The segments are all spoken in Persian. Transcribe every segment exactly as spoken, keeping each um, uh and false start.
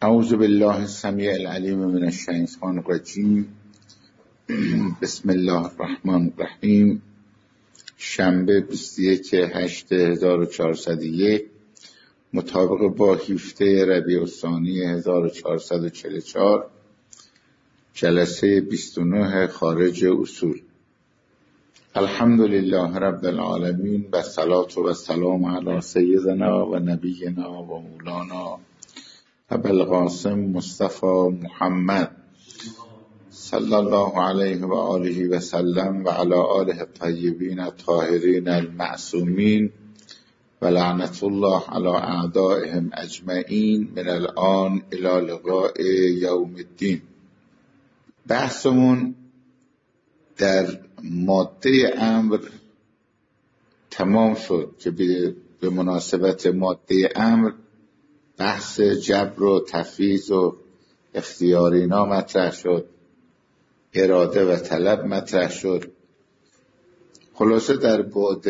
اعوذ بالله السمیع العلیم من الشیطان الرجیم. بسم الله الرحمن الرحیم. شنبه بیست و یک هشت هزار و چهارصد و یک مطابق با هفده ربیع الثانی هزار و چهارصد و چهل و چهار، جلسه بیست و نه خارج اصول. الحمدلله رب العالمین و صلاة و سلام علی سیدنا و نبینا و مولانا ابوالقاسم مصطفی محمد صلی الله علیه و آله و سلم و علی آله الطیبین الطاهرین المعصومین و لعنت الله علی اعدائهم اجمعین من الان الی لقاء یوم الدین. بحثمون در ماده امر تمام شد که به مناسبت ماده امر بحث جبر و تفویض و اختیارینا مطرح شد، اراده و طلب مطرح شد. خلاصه در بعد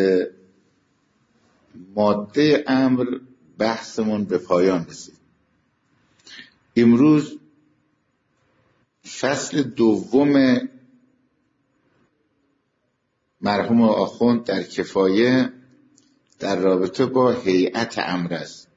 ماده امر بحثمون به پایان رسید. امروز فصل دوم مرحوم آخوند در کفایه در رابطه با هیئت امر است.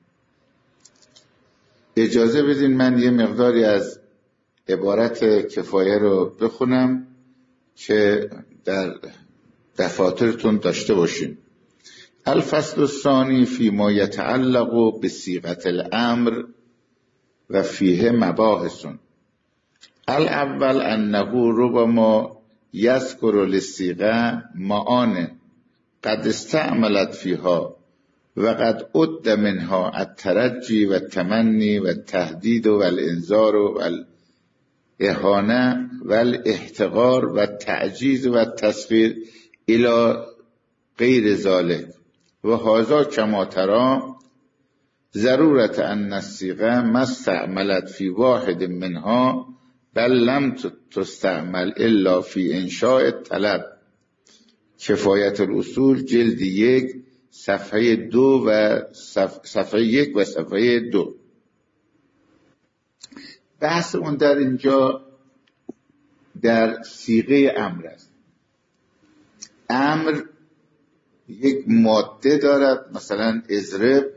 اجازه بدین من یه مقداری از عبارت کفایه رو بخونم که در دفاترتون داشته باشین. الفصل الثانی فی ما یتعلق بصیغة الامر و فیه مباحث. الاول انه ربما یذکر للصیغه معان قد استعملت فیها و قد عد منها الترجی و التمنی و التهدید و الانذار و الاهانه و الاحتقار و التعجیز و التصغیر الی غیر ذلك و هذا کما ترى ضرورت ان الصیغه ما استعملت فی واحد منها بل لم تستعمل الا فی انشاء الطلب. کفایت الاصول جلد یک صفحه دو و صفحه یک و صفحه دو. بحث اون در اینجا در صیغه امر است. امر یک ماده دارد، مثلا اضرب،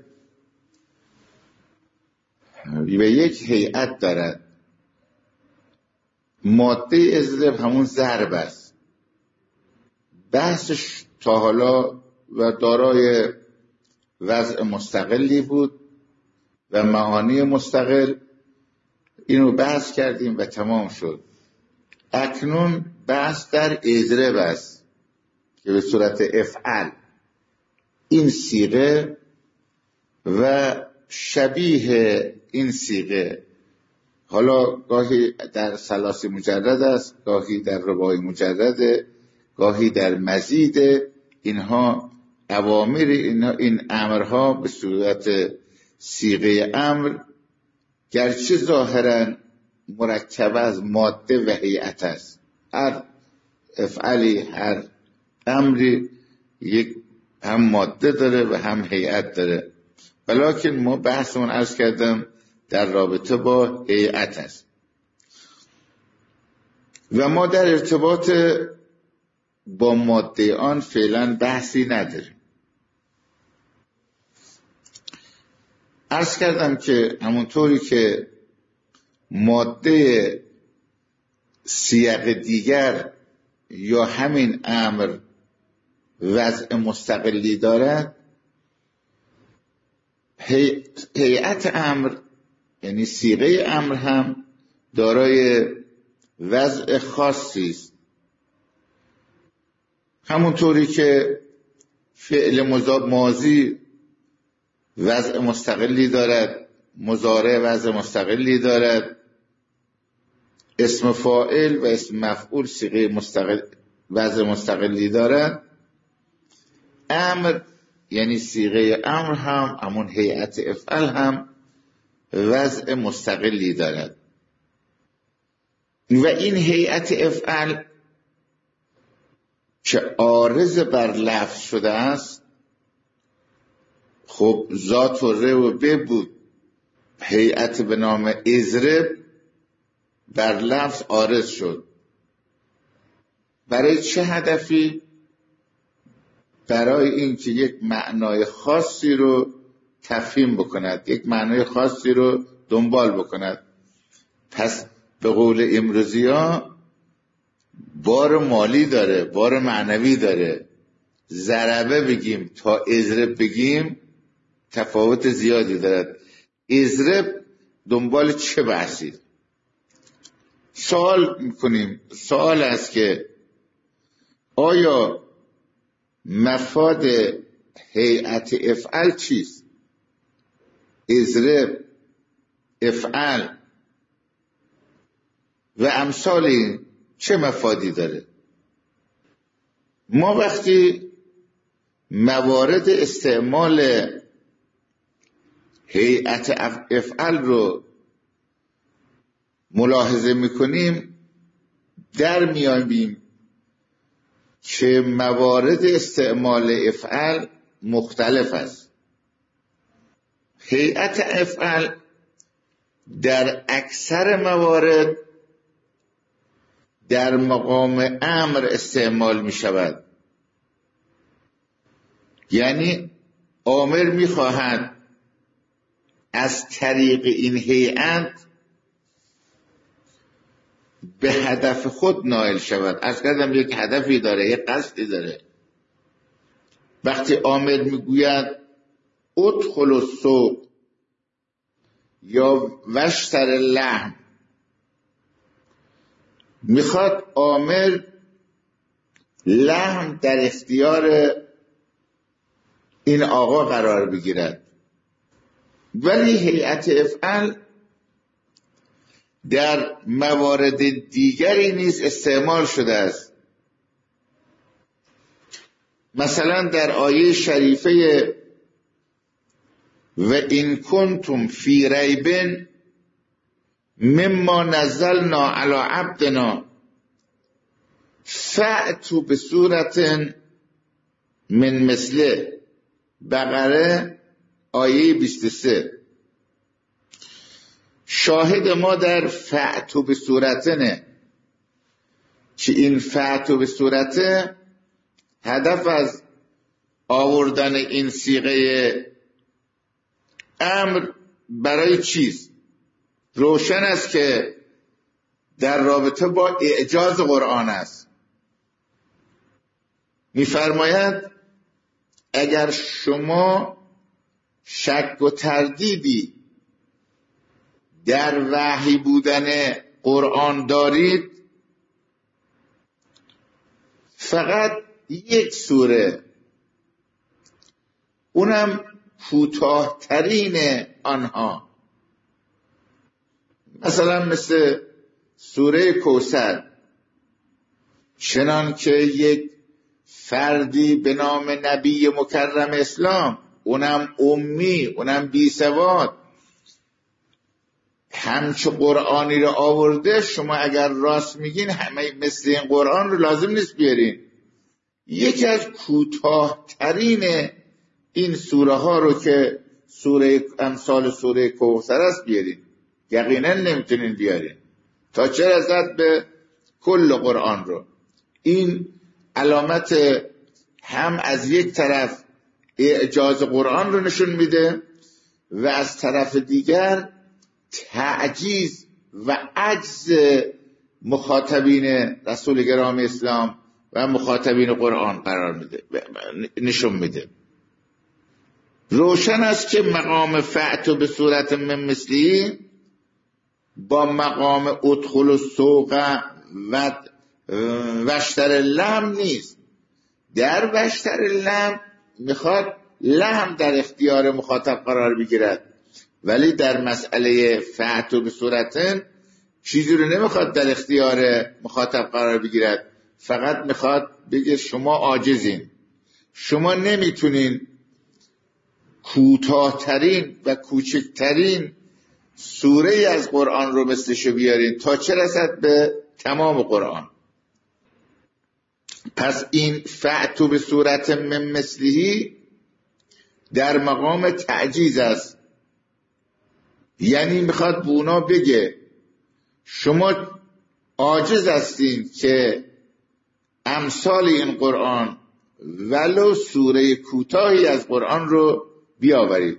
و یک هیئت دارد. ماده اضرب همون ضرب است. بحثش تا حالا و دارای وضع مستقلی بود و معانی مستقل. اینو بحث کردیم و تمام شد. اکنون بحث در اضرب است که به صورت افعل. این صیغه و شبیه این صیغه حالا گاهی در ثلاثی مجرد است، گاهی در رباعی مجرد، گاهی در مزید. اینها اوامر، اینها این امرها به صورت صیغه امر گرچه ظاهرا مرکب از ماده و هیئت است. هر افعالی، هر امری یک هم ماده داره و هم هیئت داره، ولکن ما بحثمون عرض کردم در رابطه با هیئت است و ما در ارتباط با ماده آن فعلا بحثی نداریم. عرض کردم که همونطوری که ماده سیاق دیگر یا همین امر وضع مستقلی دارد، هیئت امر یعنی صیغه امر هم دارای وضع خاصی است. همونطوری که فعل ماضی وضع مستقلی دارد، مضارع وضع مستقلی دارد، اسم فاعل و اسم مفعول صیغه مستقل وضع مستقلی دارد، امر یعنی صیغه امر هم همون هیئت افعل هم وضع مستقلی دارد. و این هیئت افعل که عارض بر لفظ شده است، خب ذات و ر و ب بود هیئت به نام اضرب بر لفظ عارض شد. برای چه هدفی؟ برای اینکه یک معنای خاصی رو تفهیم بکند، یک معنای خاصی رو دنبال بکند. پس به قول امروزی ها بار مالی داره، بار معنوی داره. ضربه بگیم تا اضرب بگیم تفاوت زیادی دارد. اضرب دنبال چه بحثی؟ سوال میکنیم، سوال است که آیا مفاد هیئت افعل چیست؟ اضرب، افعل و امثال این چه مفادی داره؟ ما وقتی موارد استعمال هیئت افعل رو ملاحظه میکنیم در میابیم که موارد استعمال افعل مختلف است. هیئت افعل در اکثر موارد در مقام امر استعمال می شود. یعنی آمر می خواهد از طریق این هیئت به هدف خود نائل شود. از کردم یک هدفی داره، یک قصدی داره. وقتی آمر می گوید ادخل السوق یا وشتر اللحم، میخواد آمر لحم در اختیار این آقا قرار بگیرد. ولی هیئت افعل در موارد دیگری نیز استعمال شده است. مثلا در آیه شریفه و این کنتم فی ریب مما نزلنا علی عبدنا فأتوا بصورت من مثله، بقره آیه بیست و سه. شاهد ما در فأتوا بصورتنه که این فأتوا بصورته هدف از آوردن این صیغه امر برای چیست؟ روشن است که در رابطه با اعجاز قرآن است. می‌فرماید اگر شما شک و تردیدی در وحی بودن قرآن دارید، فقط یک سوره، اونم کوتاه‌ترین آنها، مثلا مثل سوره کوثر، چنان که یک فردی به نام نبی مکرم اسلام، اونم امی، اونم بی سواد، همچه قرآنی رو آورده، شما اگر راست میگین همه مثل این قرآن رو لازم نیست بیارین. یکی از کوتاه‌ترین این سوره ها رو که سوره امثال سوره کوثر است بیارین. یقینا نمیتونین بیارین، تا چه رسد به کل قرآن رو. این علامت هم از یک طرف اعجاز قرآن رو نشون میده و از طرف دیگر تعجیز و عجز مخاطبین رسول گرام اسلام و مخاطبین قرآن قرار میده، نشون میده. روشن است که مقام فأتوا به صورت من مثلی با مقام ادخل السوق و وشتر لحم نیست. در وشتر لحم میخواد لحم در اختیار مخاطب قرار بگیرد، ولی در مسئله فأتوا به صورتن چیزی رو نمیخواد در اختیار مخاطب قرار بگیرد، فقط میخواد بگه شما عاجزین، شما نمیتونین کوتاه‌ترین و کوچکترین سوره از قرآن رو مثلشو بیارین، تا چه رسد به تمام قرآن. پس این فأتوا به صورت من مثله در مقام تعجیز است، یعنی میخواد به اونا بگه شما عاجز هستین که امثال این قرآن ولو سوره کوتاهی از قرآن رو بیاورید.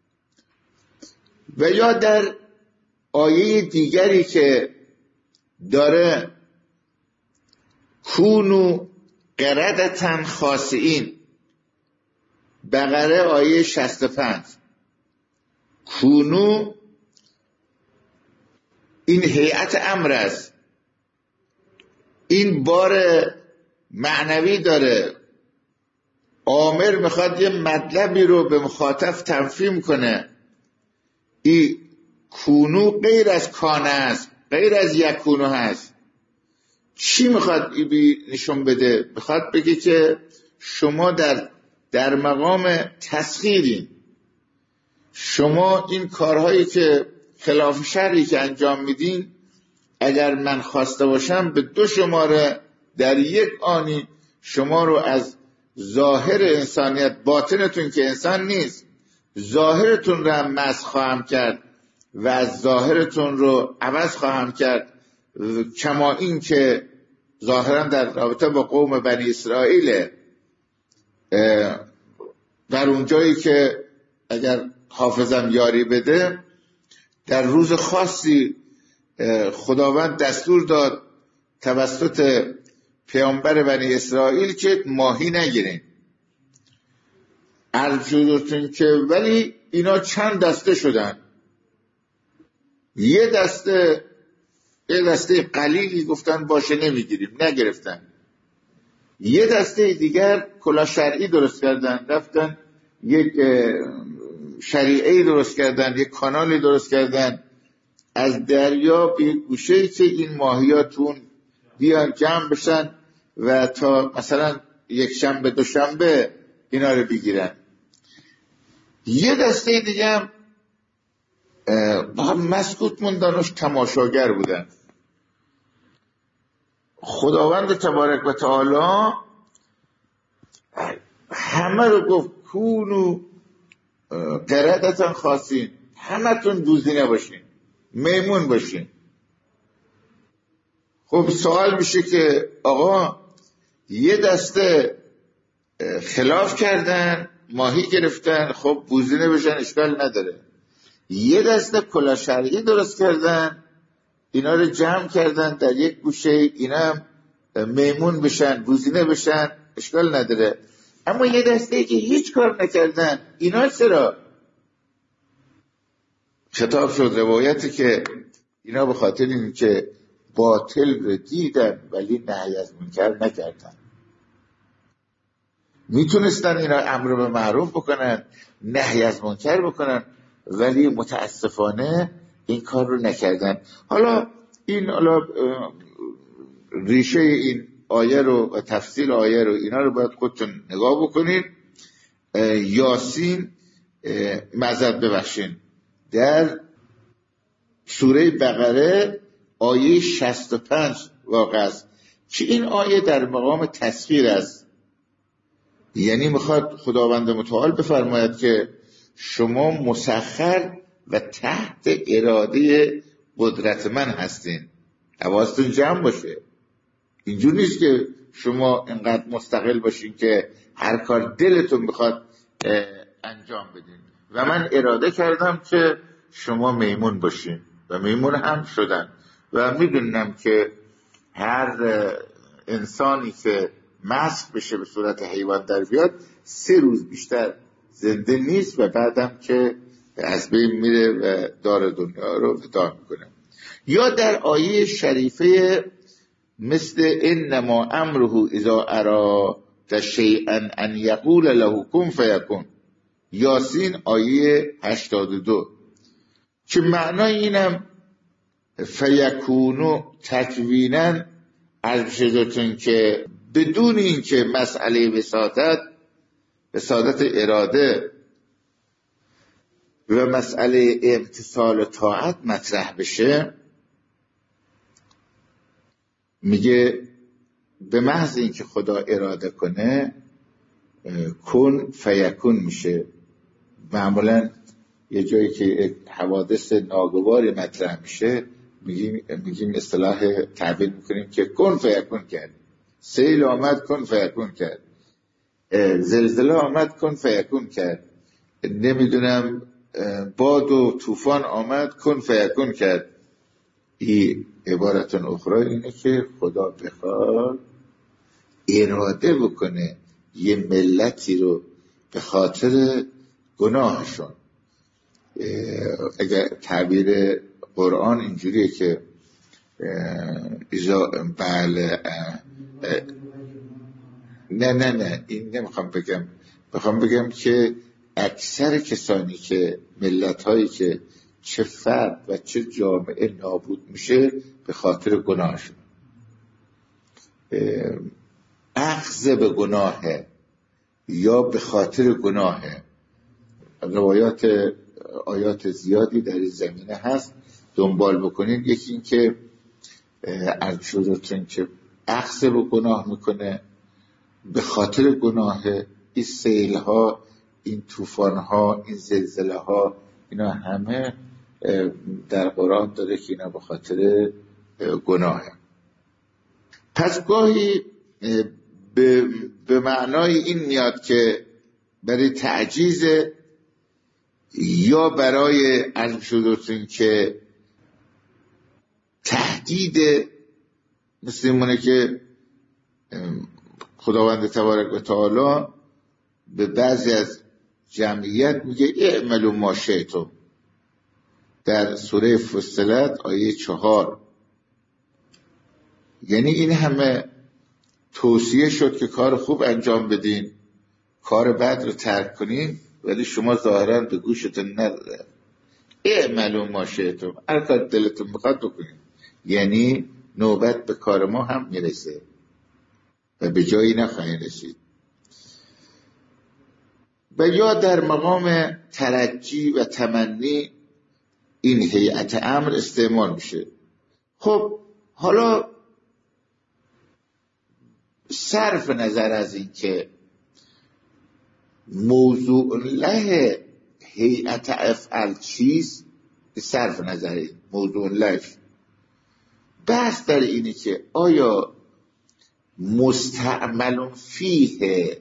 و یا در آیه دیگری که داره کونو قردتن خاسئین، بقره آیه شصت و پنج، کونو این هیئت امر است، این بار معنوی داره. آمر میخواد یه مطلبی رو به مخاطب تفهیم کنه. این کونو غیر از کانه است، غیر از یکونو هست. چی میخواد ای نشون بده؟ میخواد بگه که شما در در مقام تسخیرین، شما این کارهایی که خلاف شرعی که انجام میدین، اگر من خواسته باشم به دو شماره در یک آنی شما رو از ظاهر انسانیت، باطنتون که انسان نیست، ظاهرتون رو هم مسخ خواهم کرد و از ظاهرتون رو عوض خواهم کرد، کما این که ظاهرا در رابطه با قوم بنی اسرائیل در اونجایی که اگر حافظم یاری بده در روز خاصی خداوند دستور داد توسط پیامبر بنی اسرائیل که ماهی نگیرین. عرض شدتون که ولی اینا چند دسته شدن، یه دسته یه دسته قلیلی گفتن باشه نمیگیریم، نگرفتن. یه دسته دیگر کلاه شرعی درست کردن، رفتن یک شریعه درست کردن، یک کانالی درست کردن از دریا به یک گوشه‌ای که این ماهیاتون بیان جمع بشن و تا مثلا یک شنبه دو شنبه اینا رو بگیرن. یه دسته دیگه هم مسکوت موندنش تماشاگر بودن. خداوند تبارک و تعالی همه رو گفت کونو قردتان خاصین، همه تون دوزی نباشین، میمون باشین. خب سوال میشه که آقا یه دسته خلاف کردن، ماهی گرفتن، خب بوزینه بشن اشکال نداره. یه دسته کلاه شرعی درست کردن، اینا رو جمع کردن در یک گوشه، اینا میمون بشن، بوزینه بشن، اشکال نداره. اما یه دسته که هیچ کار نکردن، اینا چرا؟ خطاب شد روایتی که اینا به خاطر این که باطل رو دیدن ولی نهی از منکر نکردن. میتونستن اینا امر به معروف بکنن، نهی از منکر بکنن، ولی متاسفانه این کار رو نکردن. حالا این حالا ریشه این آیه رو و تفسیر آیه رو اینا رو باید خودتون نگاه بکنید. یاسین معذرت ببخشین در سوره بقره آیه شصت و پنج واقع است که این آیه در مقام تسخیر است. یعنی میخواد خداوند متعال بفرماید که شما مسخر و تحت اراده قدرت من هستین. حواستون جمع باشه. اینجور نیست که شما اینقدر مستقل باشین که هر کار دلتون بخواد انجام بدین. و من اراده کردم که شما میمون باشین و میمون هم شدن. و میدونم که هر انسانی که مسخ بشه به صورت حیوان در بیاد سه روز بیشتر زنده نیست و بعدم که از بین میره و دار دنیا رو وداع میکنه. یا در آیه شریفه مثل انما امره اذا اراد شیئا ان یقول له کن فیکون، یاسین آیه هشتاد و دو، که معنای اینم فیکونو تکوینن از شدتون که بدون این که مسئله وساطت وساطت اراده و مسئله امتثال طاعت مطرح بشه، میگه به محض این که خدا اراده کنه کن فیکون میشه. معمولا یه جایی که حوادث ناگواری مطرح میشه میگیم میگیم اصطلاح تعبیر میکنیم که کن فیکون کرد. سیل آمد کن فیکون کرد، زلزله آمد کن فیکون کرد، نمیدونم باد و طوفان آمد کن فیکون کرد. این عبارت اخرى اینه که خدا بخواد اراده بکنه یه ملتی رو به خاطر گناهشون، اگر تعبیر قرآن اینجوریه که ایزا بله نه نه نه این نمیخوام بگم، بخوام بگم که اکثر کسانی که ملت هایی که چه فرد و چه جامعه نابود میشه به خاطر گناهشون، اخذ به گناهه یا به خاطر گناهه. روایات آیات زیادی در این زمینه هست، دنبال بکنید. یکی این که عرض شدتون که اخذ به گناه میکنه، به خاطر گناه، این سیل ها، این طوفان ها، این زلزله ها، اینا همه در قرآن داره که اینا به خاطر گناهه. پس گاهی به, به معنای این میاد که برای تعجیز یا برای عرض شدتون که تهدید، مثل اینه که خداوند تبارک و تعالی به بعضی از جمعیت میگه اعملوا ما شئتم در سوره فصلت آیه چهار. یعنی این همه توصیه شد که کار خوب انجام بدین، کار بد رو ترک کنین، ولی شما ظاهرا به گوشتون نداره. اعملوا ما شئتم، هر کار دلتون میخواد بکنین. یعنی نوبت به کار ما هم میرسه و به جایی نخواهید رسید. و یا در مقام ترجی و تمنی این هیئت امر استعمال میشه. خب حالا صرف نظر از این که موضوع له هیئت افعل چیست، صرف نظر موضوع لهش بحث در اینه که آیا مستعمل فیه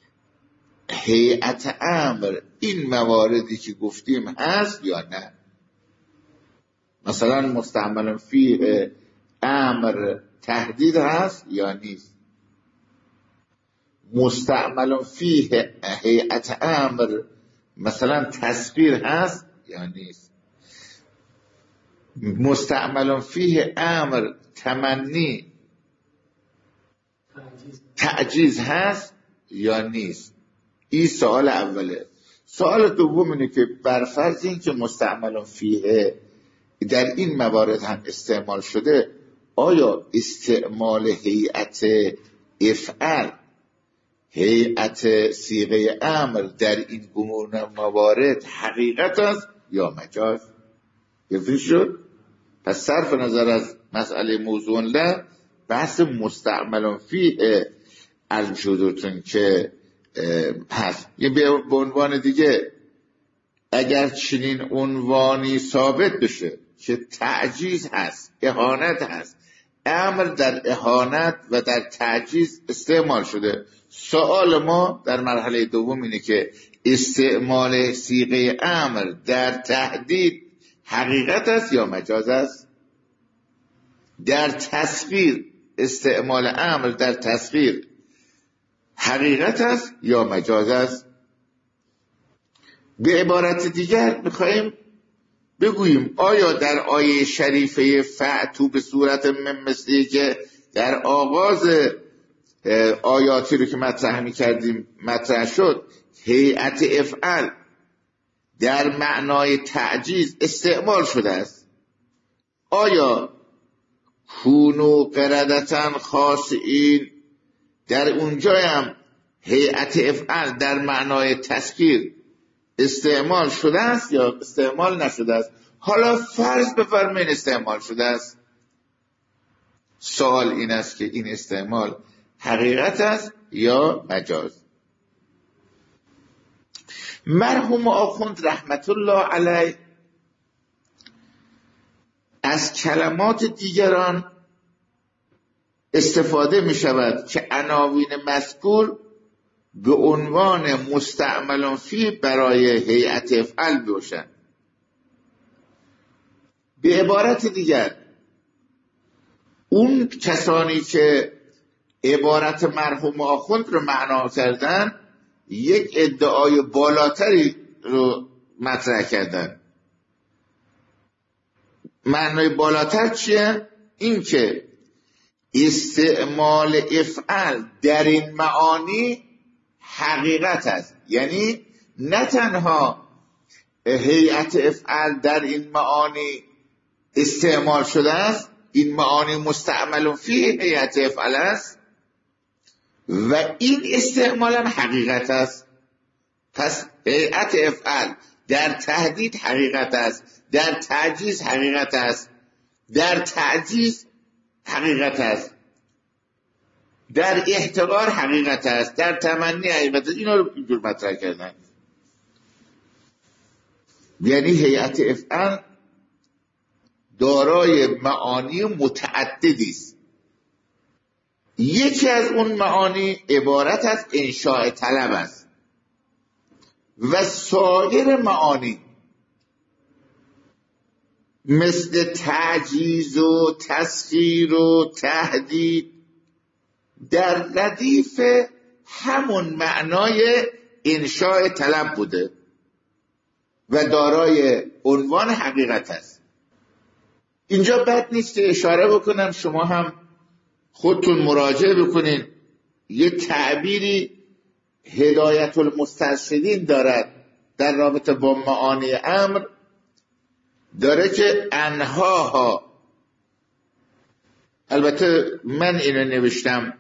هیئت امر این مواردی که گفتیم هست یا نه. مثلا مستعمل فیه امر تهدید هست یا نیست. مستعمل فیه هیئت امر مثلا تسخیر هست یا نیست. مستعمل فیه امر تمنی تعجیز هست یا نیست. این سوال اوله. سوال دوم اینه که برفرض این که مستعمل فیه در این موارد هم استعمال شده، آیا استعمال هیئت افعل، هیئت صیغه امر در این گونه موارد حقیقت است یا مجاز؟ گفته شد. پس صرف نظر از مسئله موضوع له، بحث مستعمل فیه علم شدتون که هست. یه به عنوان دیگه اگر چنین عنوانی ثابت بشه که تعجیز هست، اهانت هست، امر در اهانت و در تعجیز استعمال شده، سوال ما در مرحله دوم اینه که استعمال صیغه امر در تهدید حقیقت است یا مجاز است؟ در تسخیر استعمال امر در تسخیر حقیقت است یا مجاز است؟ به عبارت دیگر میخواییم بگوییم آیا در آیه شریفه فأتوا به صورت مثلی که در آغاز آیاتی رو که مطرح میکردیم مطرح شد، هیئت افعل در معنای تعجیز استعمال شده است، آیا کونو قردتن خاسئین در اونجا هم هیئت افعل در معنای تسخیر استعمال شده است یا استعمال نشده است؟ حالا فرض بفرمایید استعمال شده است. سوال این است که این استعمال حقیقت است یا مجاز؟ مرحوم آخوند رحمت الله علیه از کلمات دیگران استفاده می شود که عناوین مذکور به عنوان مستعمل فی برای هیئت افعال باشند. به عبارت دیگر اون کسانی که عبارت مرحوم آخوند رو معنا کردن یک ادعای بالاتری رو مطرح کردن. معنای بالاتر چیه؟ این که استعمال افعال در این معانی حقیقت است، یعنی نه تنها هیئت افعال در این معانی استعمال شده است، این معانی مستعمل فی هیئت افعال است و این استعمال هم حقیقت است. پس هیئت افعال در تهدید حقیقت است، در تعجیز حقیقت است، در تعجیز حقیقت است، در احتقار حقیقت است، در تمنی حقیقت است. اینا رو اینجور مطرح کردن. یعنی هیئت افعال دارای معانی متعددی است. یکی از اون معانی عبارت از انشاء طلب است و سایر معانی مثل تعجیز و تسخیر و تهدید در ردیف همون معنای انشاء طلب بوده و دارای عنوان حقیقت است. اینجا بد نیست که اشاره بکنم، شما هم خودتون مراجعه بکنین. یه تعبیری هدایت المسترشدین دارد در رابطه با معانی امر، داره که انهاها، البته من اینو نوشتم،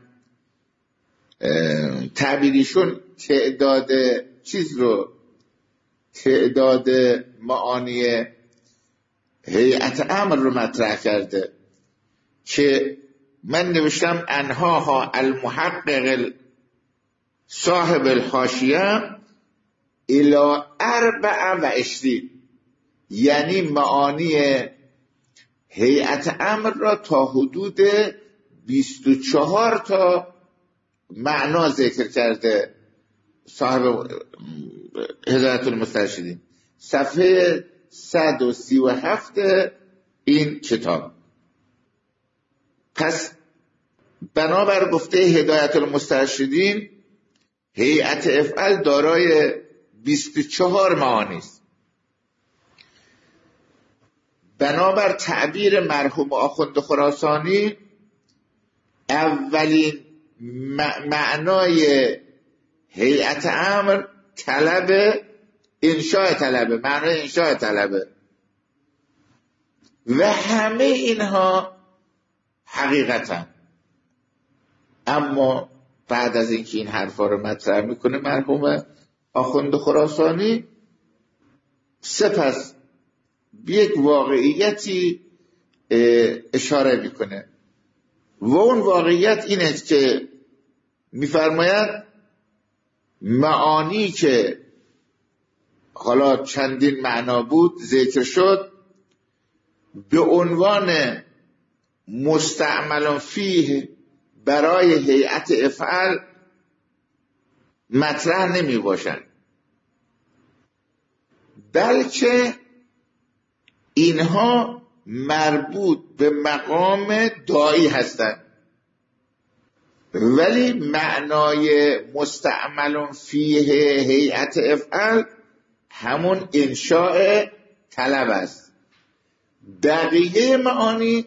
تعبیریشون تعداد چیز رو، تعداد معانی هیئت امر رو مطرح کرده که من نوشتم انهاها المحقق صاحب الحاشیه الی اربع و عشرین، یعنی معانی هیئت امر را تا حدود بیست و چهار تا معنا ذکر کرده صاحب هدایت المسترشدین، صفحه صد و سی و هفت این کتاب. پس بنابر گفته هدایت المسترشدین هیئت افعال دارای بیست و چهار معانی است. بنابر تعبیر مرحوم آخوند خراسانی اولین معنای هیئت امر طلب انشاء طلبه، معنای انشاء طلبه و همه اینها حقیقتا. اما بعد از اینکه این حرفا رو مطرح میکنه مرحوم آخوند خراسانی، سپس یک واقعیتی اشاره میکنه و اون واقعیت این است که میفرماید معانی که حالا چندین معنا بود ذکر شد به عنوان مستعمل فیه برای هیئت افعال مطرح نمی باشند، بلکه اینها مربوط به مقام داعی هستند، ولی معنای مستعمل فیه هیئت افعال همون انشاء طلب است. بقیه معانی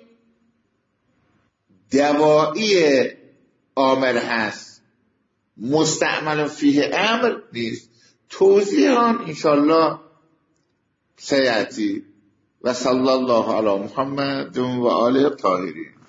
دوایی عامل هست، مستعمل فیه امر نیست. توضیح آن انشاءالله سیأتی. و صلی الله علی محمد و آله الطاهرین.